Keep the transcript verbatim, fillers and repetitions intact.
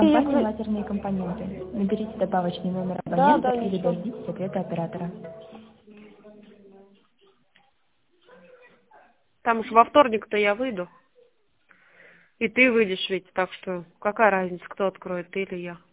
Я Компания про- «Лазерные компоненты». Наберите добавочный номер Да, абонента да, или несу. дождитесь ответа оператора. Там уж во вторник-то я выйду. И ты выйдешь ведь, так что какая разница, кто откроет, ты или я.